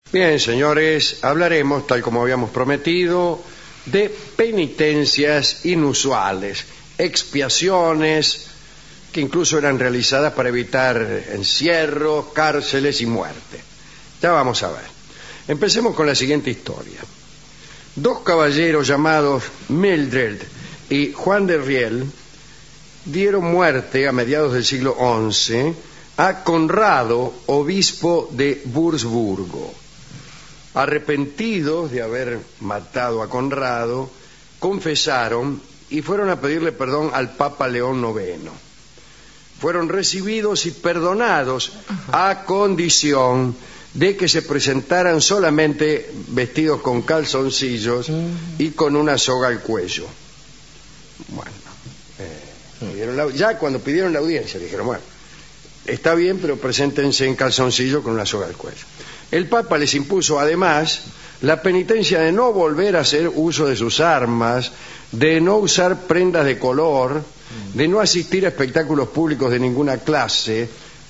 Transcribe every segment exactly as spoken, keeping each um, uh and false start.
Bien, señores, hablaremos, tal como habíamos prometido, de penitencias inusuales, expiaciones que incluso eran realizadas para evitar encierros, cárceles y muerte. Ya vamos a ver. Empecemos con la siguiente historia. Dos caballeros llamados Mildred y Juan de Riel dieron muerte a mediados del siglo once a Conrado, obispo de Wurzburgo. Arrepentidos de haber matado a Conrado, confesaron y fueron a pedirle perdón al Papa León noveno. Fueron recibidos y perdonados a condición de que se presentaran solamente vestidos con calzoncillos y con una soga al cuello. Bueno, eh, pidieron la, ya cuando pidieron la audiencia dijeron, bueno, está bien, pero preséntense en calzoncillo con una soga al cuello. El Papa les impuso además la penitencia de no volver a hacer uso de sus armas, de no usar prendas de color, de no asistir a espectáculos públicos de ninguna clase.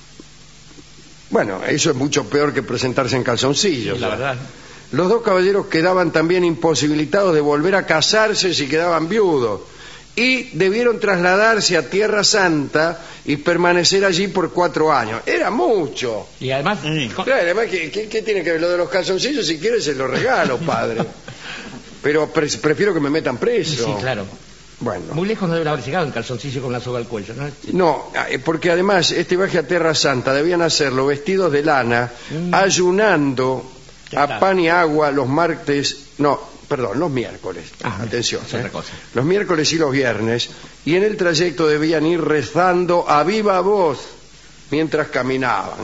Bueno, eso es mucho peor que presentarse en calzoncillos. Sí, la verdad. Los dos caballeros quedaban también imposibilitados de volver a casarse si quedaban viudos y debieron trasladarse a Tierra Santa y permanecer allí por cuatro años. Era mucho. Y además... Sí. Claro, además ¿qué, qué, ¿qué tiene que ver lo de los calzoncillos? Si quieres se los regalo, padre. Pero pre prefiero que me metan preso. Sí, claro. Bueno. Muy lejos no debe haber llegado en calzoncillo con la soga al cuello, ¿no? No, porque además este viaje a Tierra Santa debían hacerlo vestidos de lana, mm. ayunando a pan y agua los martes, no, perdón, los miércoles. Ah, atención, es otra cosa. Los miércoles y los viernes, y en el trayecto debían ir rezando a viva voz mientras caminaban.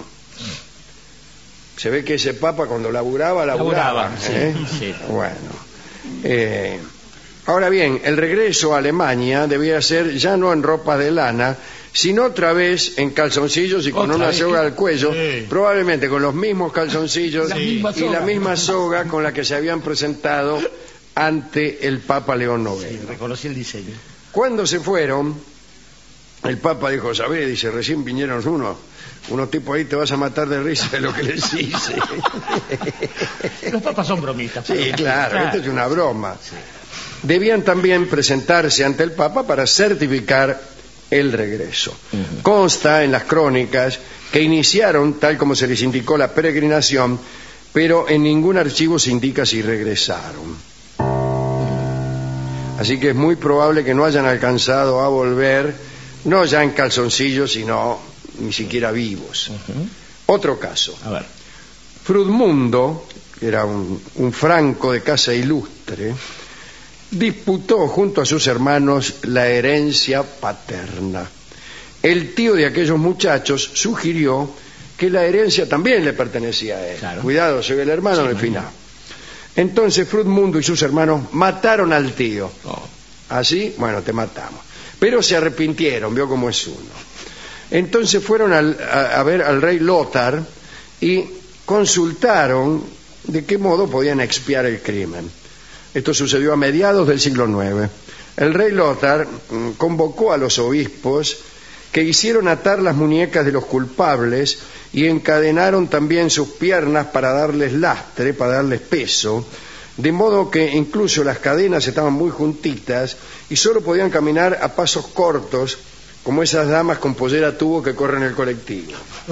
Se ve que ese papa cuando laburaba, laburaba. laburaba ¿eh? sí, sí. Bueno. Eh, Ahora bien, el regreso a Alemania debía ser ya no en ropas de lana, sino otra vez en calzoncillos y con una vez? soga al cuello, sí. Probablemente con los mismos calzoncillos la y la misma soga con la que se habían presentado ante el Papa León noveno. Sí, reconocí el diseño. Cuando se fueron, el Papa dijo, ¿sabés? Dice, recién vinieron unos, unos tipos ahí, te vas a matar de risa de lo que les hice. Los papas son bromistas. Sí, claro, claro, esto es una broma. Sí. Debían también presentarse ante el Papa para certificar el regreso. Uh-huh. Consta en las crónicas que iniciaron tal como se les indicó la peregrinación, pero en ningún archivo se indica si regresaron. Uh-huh. Así que es muy probable que no hayan alcanzado a volver, no ya en calzoncillos, sino ni siquiera vivos. Uh-huh. Otro caso. A ver. Frudmundo, que era un, un franco de casa ilustre, disputó junto a sus hermanos la herencia paterna. El tío de aquellos muchachos sugirió que la herencia también le pertenecía a él. Claro. Cuidado, soy el hermano sí, del final. Entonces Frudmundo y sus hermanos mataron al tío. Oh. Así, bueno, te matamos. Pero se arrepintieron, vio cómo es uno. Entonces fueron al, a, a ver al rey Lothar y consultaron de qué modo podían expiar el crimen. Esto sucedió a mediados del siglo nueve. El rey Lothar convocó a los obispos que hicieron atar las muñecas de los culpables y encadenaron también sus piernas para darles lastre, para darles peso, de modo que incluso las cadenas estaban muy juntitas y solo podían caminar a pasos cortos, como esas damas con pollera tubo que corren el colectivo,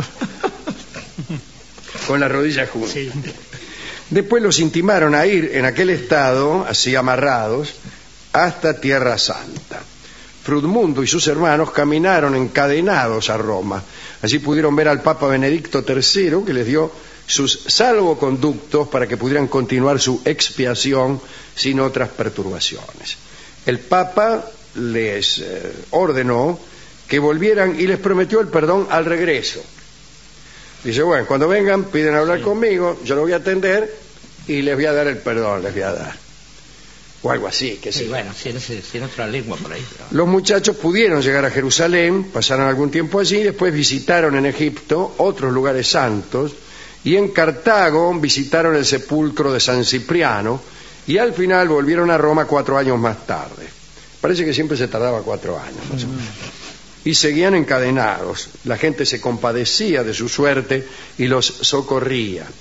con las rodillas juntas. Sí. Después los intimaron a ir en aquel estado, así amarrados, hasta Tierra Santa. Frudmundo y sus hermanos caminaron encadenados a Roma. Allí pudieron ver al Papa Benedicto tercero, que les dio sus salvoconductos para que pudieran continuar su expiación sin otras perturbaciones. El Papa les eh, ordenó que volvieran y les prometió el perdón al regreso. Dice, bueno, cuando vengan piden hablar sí. conmigo, yo los voy a atender y les voy a dar el perdón, les voy a dar. O algo así, que sí. Sí, bueno, si sí, sí, en otra lengua por ahí. Pero... Los muchachos pudieron llegar a Jerusalén, pasaron algún tiempo allí, después visitaron en Egipto otros lugares santos, y en Cartago visitaron el sepulcro de San Cipriano, y al final volvieron a Roma cuatro años más tarde. Parece que siempre se tardaba cuatro años, más o menos. Y seguían encadenados. La gente se compadecía de su suerte y los socorría.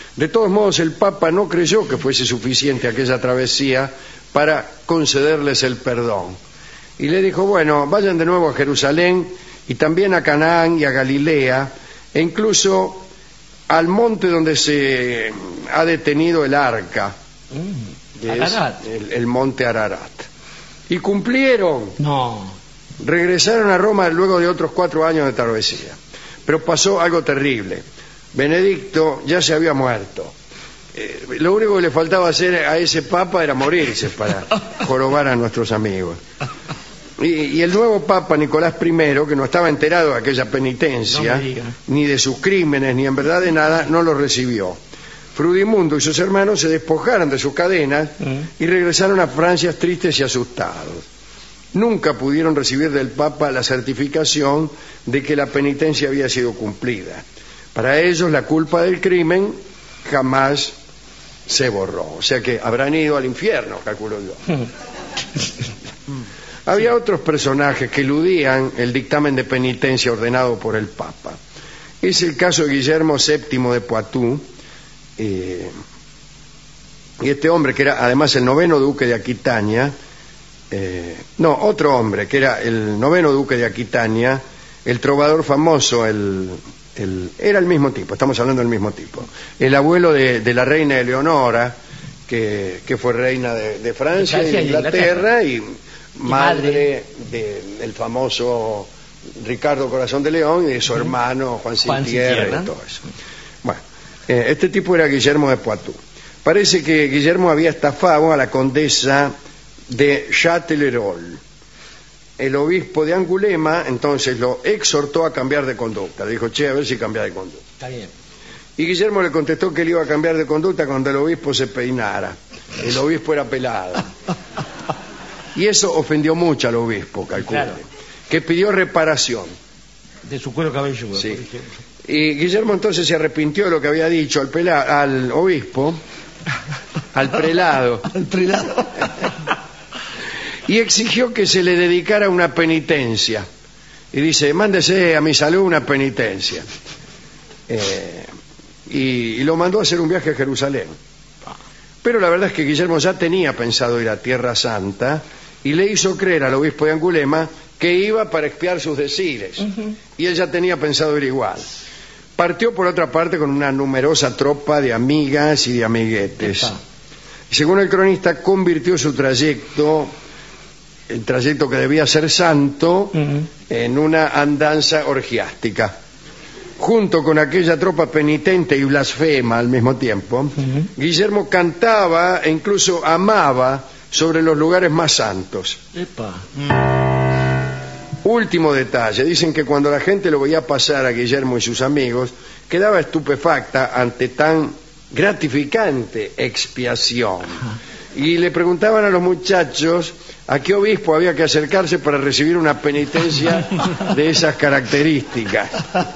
De todos modos, el Papa no creyó que fuese suficiente aquella travesía para concederles el perdón. Y le dijo, bueno, vayan de nuevo a Jerusalén y también a Canaán y a Galilea, e incluso al monte donde se ha detenido el arca, Mm, que es Ararat. el, el monte Ararat. Y cumplieron. No. Regresaron a Roma luego de otros cuatro años de travesía. Pero pasó algo terrible. Benedicto ya se había muerto. Eh, lo único que le faltaba hacer a ese papa era morirse para jorobar a nuestros amigos. Y, y el nuevo papa Nicolás primero, que no estaba enterado de aquella penitencia, No me diga. ni de sus crímenes, ni en verdad de nada, no lo recibió. Frudimundo y sus hermanos se despojaron de sus cadenas Mm. y regresaron a Francia tristes y asustados. Nunca pudieron recibir del Papa la certificación de que la penitencia había sido cumplida. Para ellos la culpa del crimen jamás se borró. O sea que habrán ido al infierno, calculo yo. Había otros personajes que eludían el dictamen de penitencia ordenado por el Papa. Es el caso de Guillermo séptimo de Poitou, eh, y este hombre que era además el noveno duque de Aquitania, eh, no, otro hombre que era el noveno duque de Aquitania, el trovador famoso, el, el, era el mismo tipo, estamos hablando del mismo tipo, el abuelo de, de la reina Eleonora, que, que fue reina de, de Francia, de Francia y y Inglaterra, y, madre, madre. de- del famoso Ricardo Corazón de León y de su hermano Juan Juan Sin Tierra Sin y todo eso. Bueno, eh, este tipo era Guillermo de Poitou. Parece que Guillermo había estafado a la condesa de Châtellerault. El obispo de Angulema entonces lo exhortó a cambiar de conducta. Le dijo, che, a ver si cambia de conducta. Está bien. Y Guillermo le contestó que él iba a cambiar de conducta cuando el obispo se peinara. El obispo era pelado. Y eso ofendió mucho al obispo, calculo, Claro. que pidió reparación. De su cuero cabelludo, Sí. por ejemplo. Y Guillermo entonces se arrepintió de lo que había dicho al, pela- al obispo, al prelado, Al prelado. y exigió que se le dedicara una penitencia. Y dice, mándese a mi salud una penitencia. Eh, y, y lo mandó a hacer un viaje a Jerusalén. Pero la verdad es que Guillermo ya tenía pensado ir a Tierra Santa y le hizo creer al obispo de Angulema que iba para expiar sus desires. Y él ya tenía pensado ir igual. Partió por otra parte con una numerosa tropa de amigas y de amiguetes. Epa. Y según el cronista, convirtió su trayecto, el trayecto que debía ser santo, Ujú. en una andanza orgiástica. Junto con aquella tropa penitente y blasfema al mismo tiempo, Ujú. Guillermo cantaba e incluso amaba sobre los lugares más santos. Epa. Último detalle, dicen que cuando la gente lo veía pasar a Guillermo y sus amigos, quedaba estupefacta ante tan gratificante expiación. Y le preguntaban a los muchachos a qué obispo había que acercarse para recibir una penitencia de esas características.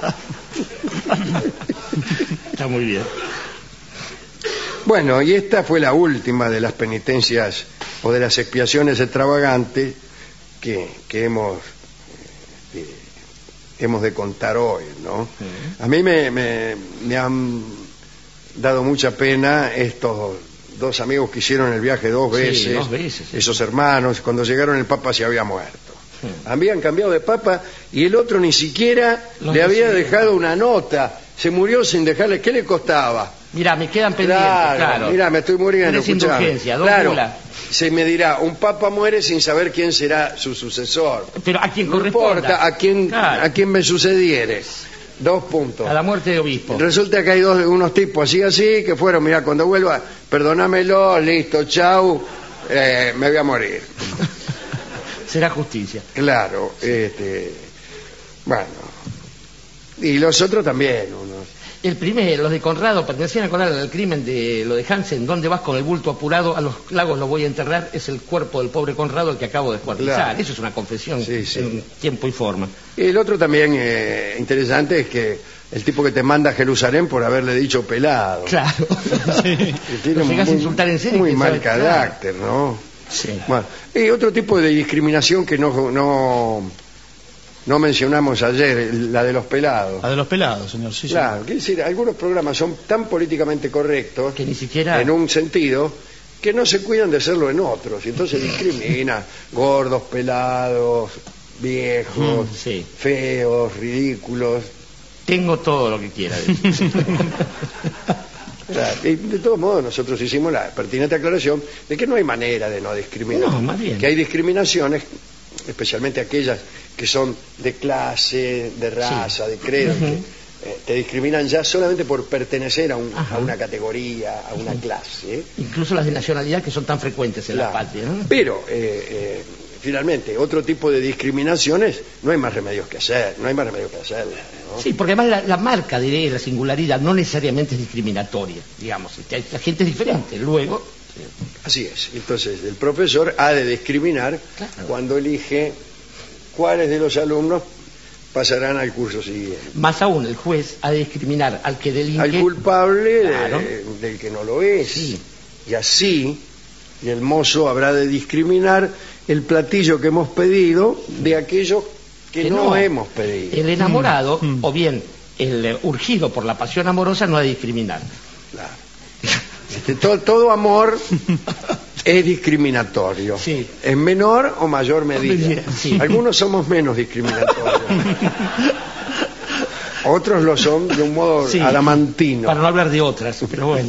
Está muy bien. Bueno, y esta fue la última de las penitencias o de las expiaciones extravagantes que, que hemos, eh, hemos de contar hoy, ¿no? A mí me, me, me han dado mucha pena estos dos amigos que hicieron el viaje dos Sí, veces, dos veces, sí. esos hermanos, cuando llegaron el Papa se había muerto. Habían cambiado de Papa y el otro ni siquiera Los le había recibieron. dejado una nota. Se murió sin dejarle. ¿Qué le costaba? Mira, me quedan pendientes, Claro, claro. mira, me estoy muriendo. Tres escuchame. indulgencias, dos Claro, mulas. se me dirá, un papa muere sin saber quién será su sucesor. Pero a quien No corresponda. importa a quién, Claro. a quién me sucediere. Dos puntos. A la muerte de obispo. Resulta que hay dos, unos tipos así, así, que fueron, mira, cuando vuelva, perdónamelo, listo, chau, eh, me voy a morir. Será justicia. Claro, este, bueno. Y los otros también, unos. El primero, los de Conrado, pertenecían a Conrado al crimen de lo de Hansen. ¿Dónde vas con el bulto apurado? A los lagos lo voy a enterrar. Es el cuerpo del pobre Conrado el que acabo de descuartizar. Claro. Eso es una confesión Sí, sí. en tiempo y forma. Y el otro también eh, interesante es que el tipo que te manda a Jerusalén por haberle dicho pelado. Claro. Que tiene Lo llegás a muy- insultar en serio. Muy que mal sabe- carácter, ¿no? Sí. Bueno, y otro tipo de discriminación que no, no, no mencionamos ayer, la de los pelados. La de los pelados, señor. Sí, claro, sí. quiere decir, algunos programas son tan políticamente correctos que ni siquiera en un sentido que no se cuidan de hacerlo en otros, y entonces discrimina gordos, pelados, viejos, Mm, sí. feos, ridículos. Tengo todo lo que quiera decir. Claro, y de todos modos nosotros hicimos la pertinente aclaración de que no hay manera de no discriminar. No, más bien. Que hay discriminaciones, especialmente aquellas que son de clase, de raza, Sí. de credo, Ujú. que eh, te discriminan ya solamente por pertenecer a, un- Ajá. a una categoría, a una clase. ¿eh? Incluso las de nacionalidad que son tan frecuentes en Claro. la patria, ¿no? Pero, eh, eh, finalmente, otro tipo de discriminaciones, no hay más remedios que hacer, no hay más remedios que hacer. ¿no? Sí, porque además la, la marca de la singularidad no necesariamente es discriminatoria, digamos. este, La gente es diferente. Luego, Así es. Entonces, el profesor ha de discriminar Claro. cuando elige cuáles de los alumnos pasarán al curso siguiente. más aún, el juez ha de discriminar al que delinque. Al culpable de- Claro. del que no lo es. Sí. Y así, y el mozo habrá de discriminar el platillo que hemos pedido de aquellos que, que no, hemos pedido. El enamorado, Mm, mm. o bien el eh, urgido por la pasión amorosa, no ha de discriminar. Claro. Este, todo, todo amor es discriminatorio, Sí. en menor o mayor medida. Sí. Algunos somos menos discriminatorios, otros lo son de un modo Sí, adamantino. Para no hablar de otras, pero bueno.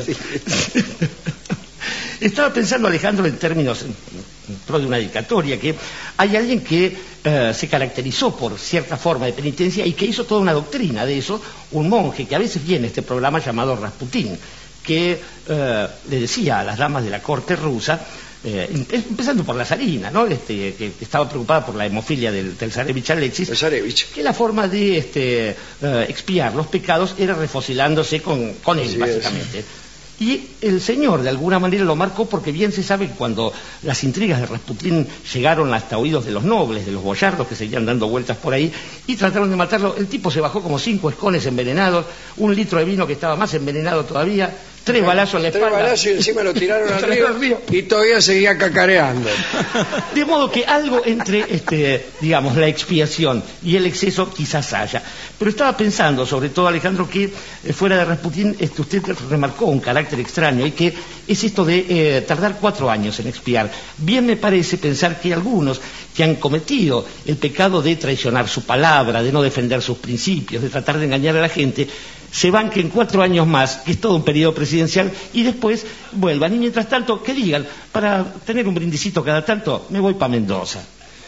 Estaba pensando, Alejandro, en términos en, en pro de una dedicatoria, que hay alguien que eh, se caracterizó por cierta forma de penitencia y que hizo toda una doctrina de eso, un monje que a veces viene a este programa llamado Rasputín, que eh, le decía a las damas de la corte rusa, eh, em- empezando por la zarina, ¿no? Este, que estaba preocupada por la hemofilia del, del zarevich Alexis, Cesarevich. que la forma de este, eh, expiar los pecados era refocilándose con, con él, Así básicamente. Y el señor de alguna manera lo marcó porque bien se sabe que cuando las intrigas de Rasputín llegaron hasta oídos de los nobles, de los boyardos que seguían dando vueltas por ahí y trataron de matarlo, el tipo se bajó como cinco escones envenenados, un litro de vino que estaba más envenenado todavía, tres balazos en la Tres espalda. balazos y encima lo tiraron al Tiraron al río río. y todavía seguía cacareando. De modo que algo entre, este, digamos, la expiación y el exceso quizás haya. Pero estaba pensando, sobre todo, Alejandro, que eh, fuera de Rasputín, este, usted remarcó un carácter extraño y que es esto de eh, tardar cuatro años en expiar. Bien me parece pensar que algunos que han cometido el pecado de traicionar su palabra, de no defender sus principios, de tratar de engañar a la gente, se banquen cuatro años más, que es todo un periodo presidencial, y después vuelvan. Y mientras tanto, que digan, para tener un brindisito cada tanto, me voy para Mendoza.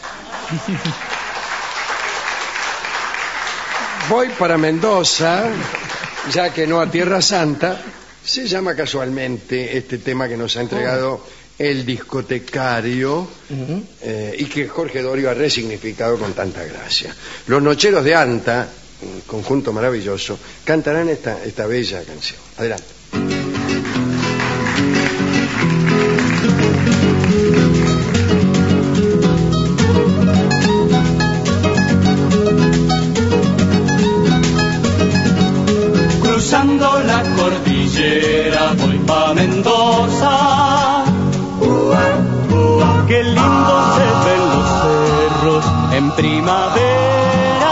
Voy para Mendoza, ya que no a Tierra Santa. Se llama casualmente este tema que nos ha entregado el discotecario, Ujú. eh, y que Jorge Dorio ha resignificado con tanta gracia. Los Nocheros de Anta, un conjunto maravilloso, cantarán esta, esta bella canción. Adelante. Cruzando la cordillera voy pa' Mendoza. Qué lindo se ven los cerros en primavera.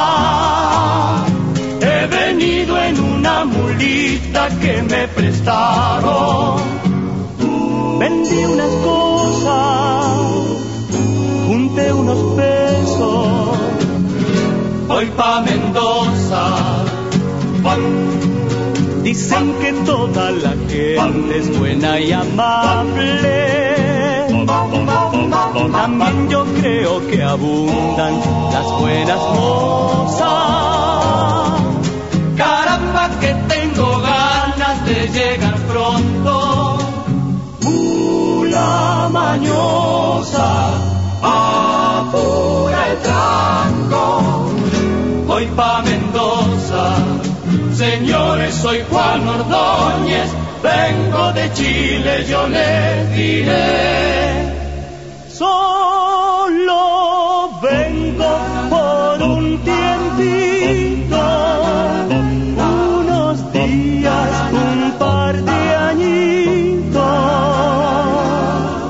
He venido en una mulita que me prestaron. Vendí unas cosas, junté unos pesos. Voy pa' Mendoza. Dicen que toda la gente es buena y amable. También yo creo que abundan las buenas mozas. Caramba que tengo ganas de llegar pronto. Mula mañosa, apura el tranco. Voy pa' Mendoza. Señores, soy Juan Ordóñez, vengo de Chile, yo les diré. Solo vengo por un tiempito, unos días, un par de añitos.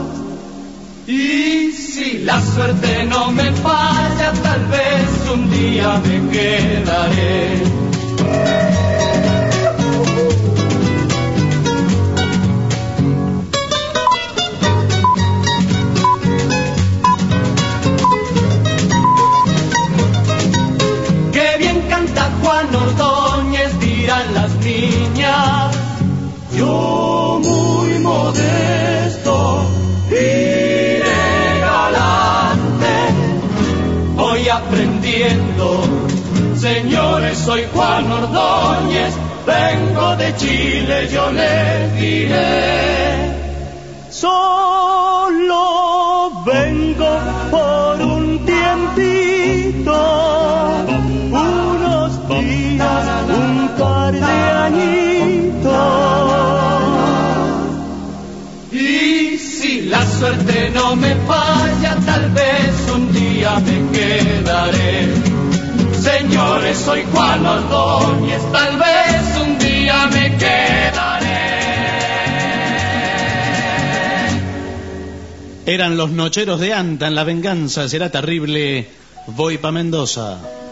Y si la suerte no me falla, tal vez un día día me quedaré. Qué bien canta Juan Ordóñez, dirán las niñas. Yo muy modesto y galante voy aprendiendo. Señores, soy Juan Ordóñez, vengo de Chile, yo les diré. Solo vengo por un tiempito, unos días, un par de añitos. Y si la suerte no me falla, tal vez un día me quedaré. Señores, soy Juan Ordóñez, tal vez un día me quedaré. Eran los nocheros de Anta, en La venganza será terrible, voy pa' Mendoza.